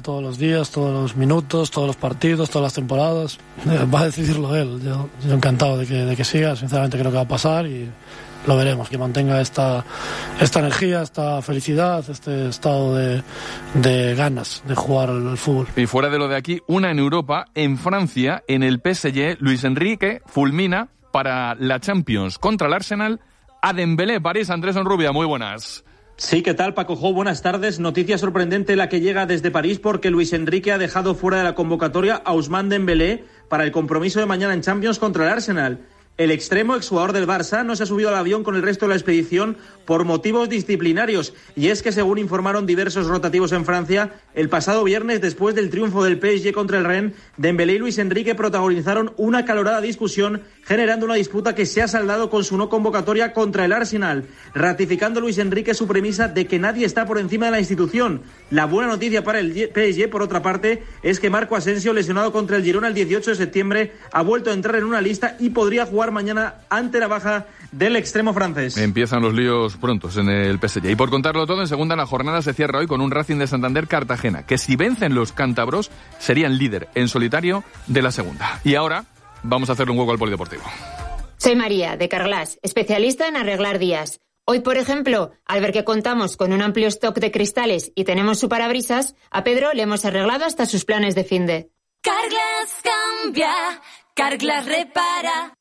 él todos los días, todos los minutos, todos los partidos, todas las temporadas. Va a decidirlo él. Yo encantado de que siga. Sinceramente creo que va a pasar y lo veremos. Que mantenga esta energía, esta felicidad, este estado de ganas de jugar al fútbol. Y fuera de lo de aquí, una en Europa, en Francia, en el PSG, Luis Enrique fulmina para la Champions contra el Arsenal a Dembélé. París, Andrés Onrubia, muy buenas. Sí, ¿qué tal, Paco Jo? Buenas tardes. Noticia sorprendente la que llega desde París porque Luis Enrique ha dejado fuera de la convocatoria a Ousmane Dembélé para el compromiso de mañana en Champions contra el Arsenal. El extremo, exjugador del Barça, no se ha subido al avión con el resto de la expedición por motivos disciplinarios. Y es que, según informaron diversos rotativos en Francia, el pasado viernes, después del triunfo del PSG contra el Rennes, Dembélé y Luis Enrique protagonizaron una acalorada discusión, generando una disputa que se ha saldado con su no convocatoria contra el Arsenal, ratificando Luis Enrique su premisa de que nadie está por encima de la institución. La buena noticia para el PSG, por otra parte, es que Marco Asensio, lesionado contra el Girona el 18 de septiembre, ha vuelto a entrar en una lista y podría jugar mañana ante la baja del extremo francés. Empiezan los líos prontos en el PSG. Y por contarlo todo, en segunda la jornada se cierra hoy con un Racing de Santander Cartagena, que si vencen los cántabros serían líder en solitario de la segunda. Y ahora vamos a hacerle un hueco al polideportivo. Soy María, de Carglass, especialista en arreglar días. Hoy, por ejemplo, al ver que contamos con un amplio stock de cristales y tenemos su parabrisas, a Pedro le hemos arreglado hasta sus planes de finde. Carglass cambia, Carglass repara.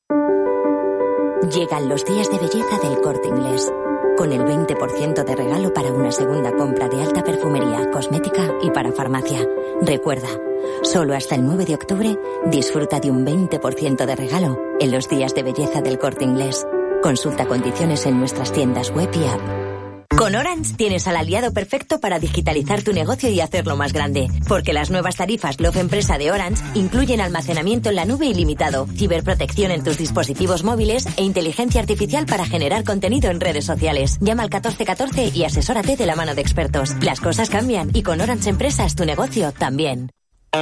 Llegan los días de belleza del Corte Inglés, con el 20% de regalo para una segunda compra de alta perfumería, cosmética y para farmacia. Recuerda, solo hasta el 9 de octubre disfruta de un 20% de regalo en los días de belleza del Corte Inglés. Consulta condiciones en nuestras tiendas web y app. Con Orange tienes al aliado perfecto para digitalizar tu negocio y hacerlo más grande. Porque las nuevas tarifas Love Empresa de Orange incluyen almacenamiento en la nube ilimitado, ciberprotección en tus dispositivos móviles e inteligencia artificial para generar contenido en redes sociales. Llama al 1414 y asesórate de la mano de expertos. Las cosas cambian y con Orange Empresas tu negocio también.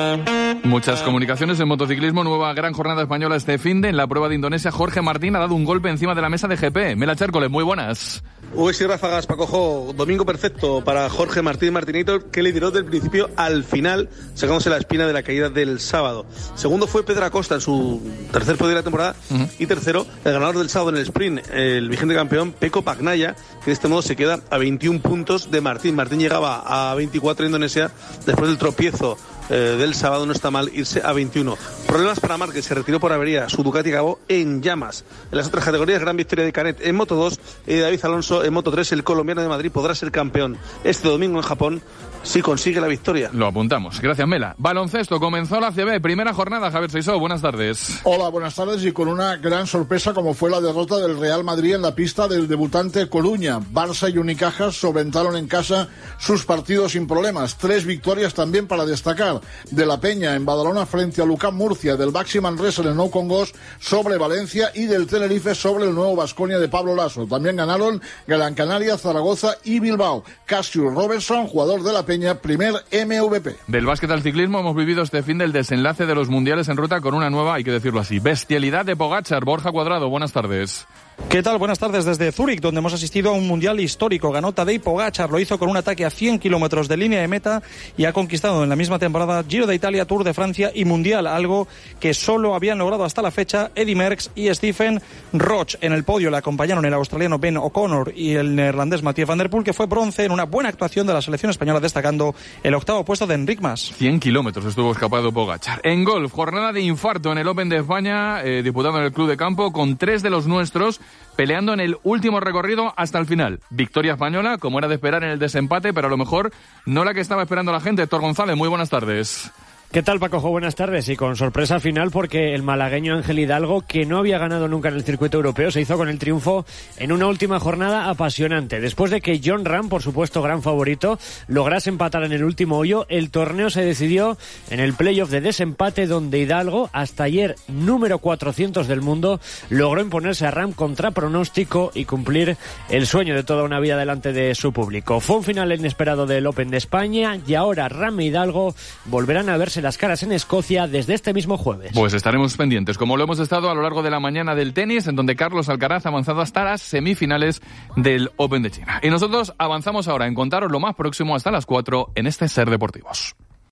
Muchas comunicaciones en motociclismo, nueva gran jornada española este finde. En la prueba de Indonesia, Jorge Martín ha dado un golpe encima de la mesa de GP. Mela Chércoles, muy buenas. y ráfagas, Paco Jo. Domingo perfecto para Jorge Martín Martinator, que lideró del principio al final, sacándose la espina de la caída del sábado. Segundo fue Pedro Acosta en su tercer podio de la temporada. Y tercero, el ganador del sábado en el sprint, el vigente campeón Pecco Bagnaia, que de este modo se queda a 21 puntos de Martín. Martín llegaba a 24 en Indonesia después del tropiezo del sábado. No está mal irse a 21. Problemas para Márquez, se retiró por avería. Su Ducati acabó en llamas. En las otras categorías, gran victoria de Canet en Moto 2 y de David Alonso en Moto 3. El colombiano de Madrid podrá ser campeón este domingo en Japón si consigue la victoria. Lo apuntamos. Gracias, Mela. Baloncesto, comenzó la ACB. Primera jornada, Javier Seisó. Buenas tardes. Hola, buenas tardes. Y con una gran sorpresa como fue la derrota del Real Madrid en la pista del debutante Coruña. Barça y Unicaja solventaron en casa sus partidos sin problemas. 3 victorias también para destacar. De la Peña en Badalona frente a Lucán Murcia, del Baxi Manresa en el Nou Congost sobre Valencia y del Tenerife sobre el nuevo Baskonia de Pablo Lasso. También ganaron Gran Canaria, Zaragoza y Bilbao. Cassius Robertson, jugador de la Peña, primer MVP. Del básquet al ciclismo hemos vivido este fin del desenlace de los mundiales en ruta con una nueva, hay que decirlo así, bestialidad de Pogačar. Borja Cuadrado, buenas tardes. ¿Qué tal? Buenas tardes desde Zúrich, donde hemos asistido a un mundial histórico. Ganó Tadej Pogačar, lo hizo con un ataque a 100 kilómetros de línea de meta y ha conquistado en la misma temporada Giro de Italia, Tour de Francia y Mundial, algo que solo habían logrado hasta la fecha Eddy Merckx y Stephen Roche. En el podio le acompañaron el australiano Ben O'Connor y el neerlandés Mathieu van der Poel, que fue bronce en una buena actuación de la selección española, destacando el octavo puesto de Enric Mas. 100 kilómetros estuvo escapado Pogačar. En golf, jornada de infarto en el Open de España, disputado en el Club de Campo, con 3 de los nuestros peleando en el último recorrido hasta el final. Victoria española, como era de esperar en el desempate, pero a lo mejor no la que estaba esperando la gente. Héctor González, muy buenas tardes. ¿Qué tal, Paco Jo? Buenas tardes. Y con sorpresa final porque el malagueño Ángel Hidalgo, que no había ganado nunca en el circuito europeo, se hizo con el triunfo en una última jornada apasionante. Después de que Jon Rahm, por supuesto gran favorito, lograse empatar en el último hoyo, el torneo se decidió en el playoff de desempate, donde Hidalgo, hasta ayer número 400 del mundo, logró imponerse a Rahm contra pronóstico y cumplir el sueño de toda una vida delante de su público. Fue un final inesperado del Open de España y ahora Rahm e Hidalgo volverán a verse las caras en Escocia desde este mismo jueves. Pues estaremos pendientes, como lo hemos estado a lo largo de la mañana del tenis, en donde Carlos Alcaraz ha avanzado hasta las semifinales del Open de China. Y nosotros avanzamos ahora en contaros lo más próximo hasta las 4 en este Ser Deportivos.